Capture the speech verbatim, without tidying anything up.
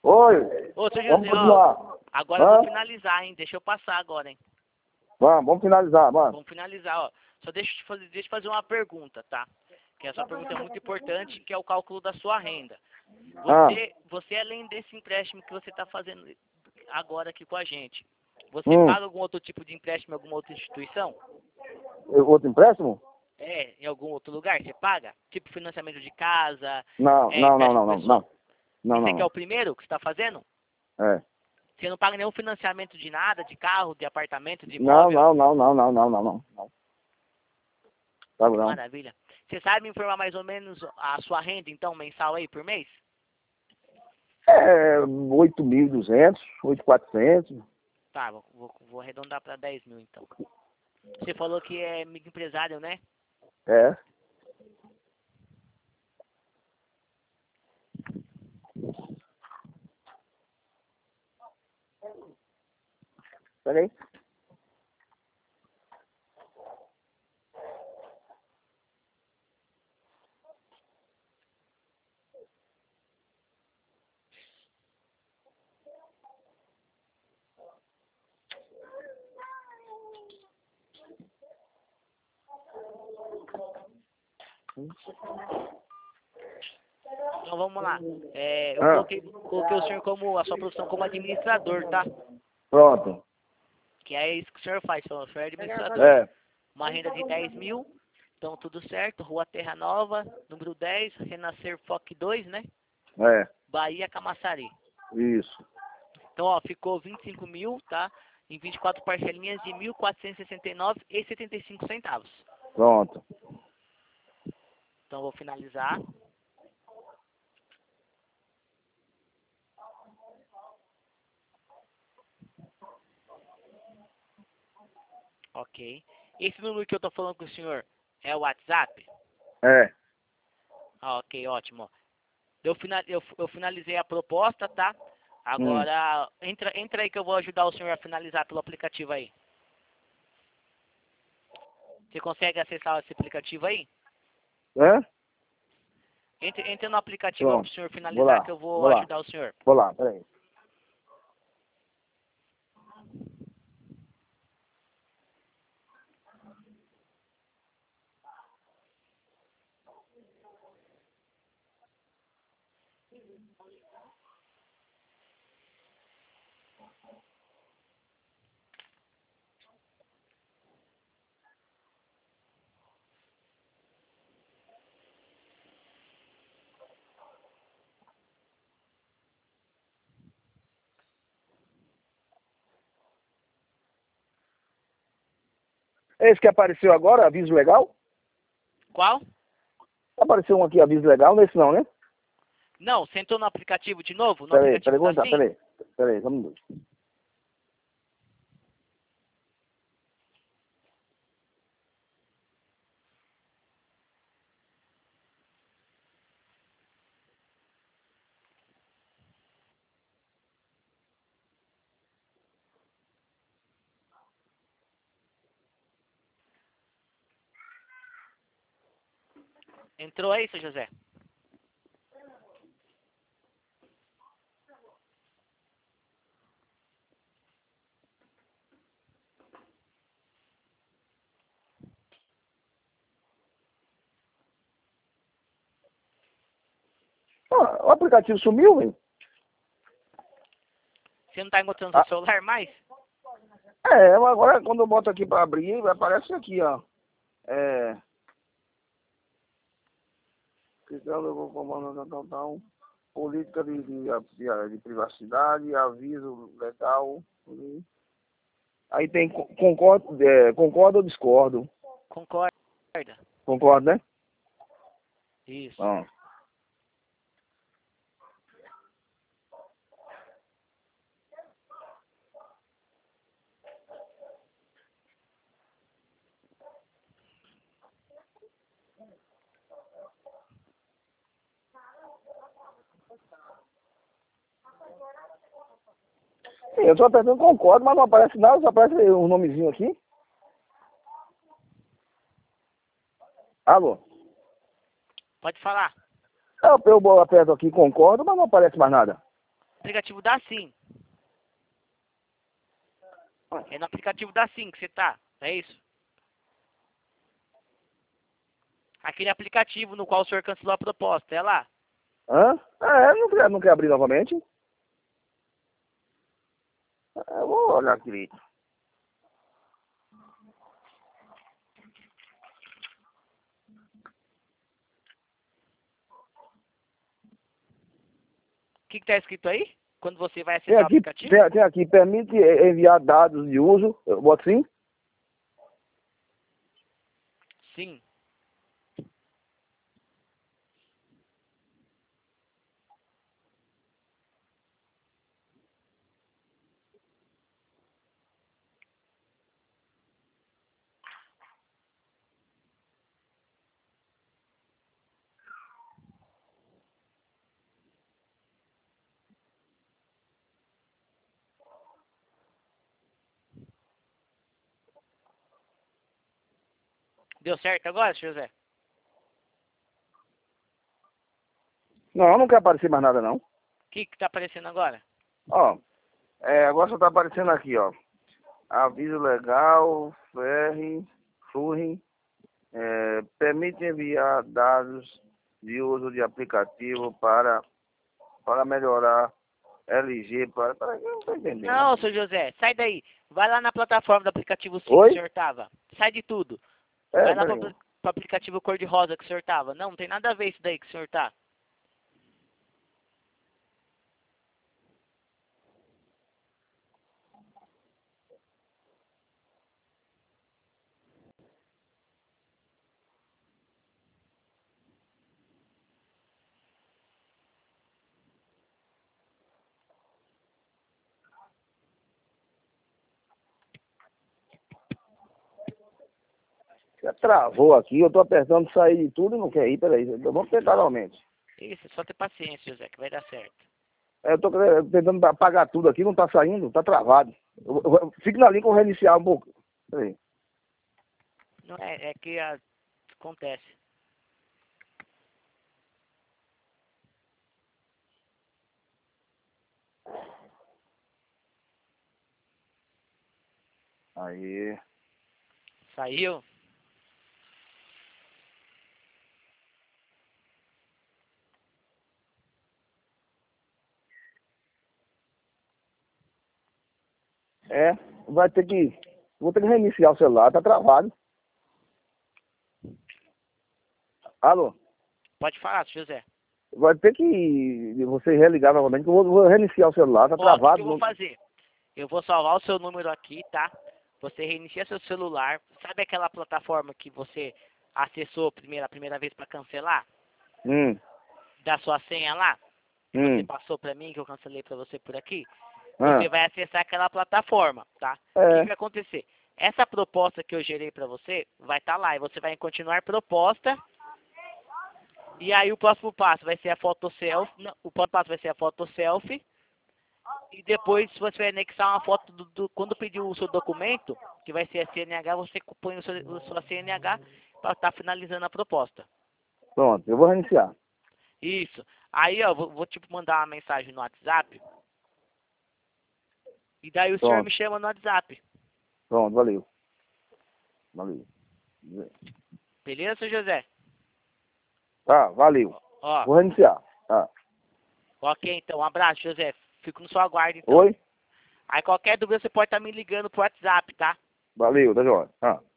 Oi. Ô, seu Vamos José, ó, continuar. agora eu Hã? vou finalizar, hein? Deixa eu passar agora, hein? Vamos, vamos finalizar, mano. Vamos finalizar, ó. Só deixa eu te fazer, deixa eu fazer uma pergunta, tá? Que essa pergunta é muito importante, que é o cálculo da sua renda. Ah. Você, você além desse empréstimo que você está fazendo agora aqui com a gente, você Hum. paga algum outro tipo de empréstimo em alguma outra instituição? Outro empréstimo? É, em algum outro lugar? Você paga? Tipo financiamento de casa? Não, é, não, não, empréstimo não, não, pessoal? não. Não, Esse não, aqui é o não. primeiro que você está fazendo? É. Você não paga nenhum financiamento de nada, de carro, de apartamento, de Não, imóvel? não, não, não, não, não, não, não. não. Tá Que bom. maravilha. Você sabe me informar mais ou menos a sua renda, então, mensal aí, por mês? É, oito mil e duzentos, oito mil e quatrocentos. Tá, vou, vou, vou arredondar para dez mil, então. Você falou que é microempresário, né? É. Peraí. Então vamos lá. É, eu Ah. coloquei, coloquei o senhor como, a sua profissão como administrador, tá? Pronto. Que é isso que o senhor faz, o senhor é administrador. É. Uma renda de dez mil, então tudo certo. Rua Terra Nova, número dez, Renascer F O C dois, né? É. Bahia, Camaçari. Isso. Então, ó, ficou vinte e cinco mil, tá? Em vinte e quatro parcelinhas de mil quatrocentos e sessenta e nove reais e setenta e cinco centavos. Pronto. Então, vou finalizar. Ok. Esse número que eu tô falando com o senhor é o WhatsApp? É. Ah, ok, ótimo. Eu, final, eu, eu finalizei a proposta, tá? Hum. Agora, entra, entra aí que eu vou ajudar o senhor a finalizar pelo aplicativo aí. Você consegue acessar esse aplicativo aí? É? Entre, entre no aplicativo para o Pronto. senhor Vou finalizar lá. que eu vou Vou lá. ajudar o senhor. Vou lá, peraí. Esse que apareceu agora, aviso legal? Qual? Apareceu um aqui, aviso legal, nesse não, né? Não, você entrou no aplicativo de novo? No Peraí, aplicativo da pergunta, Sim? peraí. Peraí, vamos ver. Entrou aí, seu José? Ah, o aplicativo sumiu, velho? Você não tá encontrando Ah, seu celular mais? é, mas agora quando eu boto aqui pra abrir, aparece aqui, ó. É. Ficando, eu vou comandando tal, tal, tal. Política de, de, de, de privacidade, aviso legal. Aí tem co- concordo, é, concordo ou discordo? Concorda. Concordo, né? Isso. Ah. Sim, eu tô apertando concordo, mas não aparece nada, só aparece um nomezinho aqui. Alô? Pode falar. Eu, eu aperto aqui concordo, mas não aparece mais nada. aplicativo da Sim. É no aplicativo da Sim que você tá, é isso? Aquele aplicativo no qual o senhor cancelou a proposta, é lá? Hã? Ah, é? Não quer, não quer abrir novamente? Ah, eu vou olhar direito. O que que tá escrito aí? Quando você vai Tem acessar o aqui, aplicativo? tem, tem aqui, permite enviar dados de uso, eu boto sim? Sim. Deu certo agora, José? Não, não quer aparecer mais nada não. O que que tá aparecendo agora? Ó, é, agora só tá aparecendo aqui, ó. Aviso legal, ferre, furre, é, permite enviar dados de uso de aplicativo para, para melhorar L G, para, para eu não tô entendendo. Não, seu José, sai daí. Vai lá na plataforma do aplicativo Sim que Oi? o senhor tava. Sai de tudo. É, Vai lá pro, peraí. apli- pro aplicativo cor-de-rosa que o senhor tava. Não, não tem nada a ver isso daí que o senhor tá. Já travou aqui, eu tô apertando sair de tudo e não quer ir, peraí. Vamos tentar novamente. Isso, é só ter paciência, José, que vai dar certo. É, eu tô querendo- tentando apagar tudo aqui, não tá saindo, tá travado. Eu, eu, eu, fique na linha que eu vou reiniciar um pouco. Peraí. Não é, é que ah, acontece. Aí. Saiu? É, vai ter que. Vou ter que reiniciar o celular, tá travado. Alô? Pode falar, seu José. Vai ter que você religar novamente, que eu vou, vou reiniciar o celular, tá Ó, o que, que travado. eu vou Não... fazer? Eu vou salvar o seu número aqui, tá? Você reinicia seu celular. Sabe aquela plataforma que você acessou primeira, a primeira vez para cancelar? Hum, Da sua senha lá? Que você hum. passou para mim, que eu cancelei para você por aqui? Você Ah, vai acessar aquela plataforma, tá? O que, que é. vai acontecer? Essa proposta que eu gerei para você vai estar lá e você vai em continuar proposta. E aí o próximo passo vai ser a foto selfie. Não, o próximo passo vai ser a foto selfie. E depois você vai anexar uma foto do, do- quando pedir o seu documento, que vai ser a C N H, você põe o seu, a sua C N H para estar finalizando a proposta. Pronto, eu vou reiniciar. Isso. Aí, ó, vou, vou tipo mandar uma mensagem no WhatsApp. E daí o senhor me Pronto, chama no WhatsApp. pronto, valeu. Valeu. Beleza, seu José? Tá, valeu. Ó, Vou reiniciar. Tá. ok, então. Um abraço, José. Fico no seu aguardo, então. Oi? Aí qualquer dúvida você pode estar me ligando pro WhatsApp, tá? Valeu, tá joia. Ah.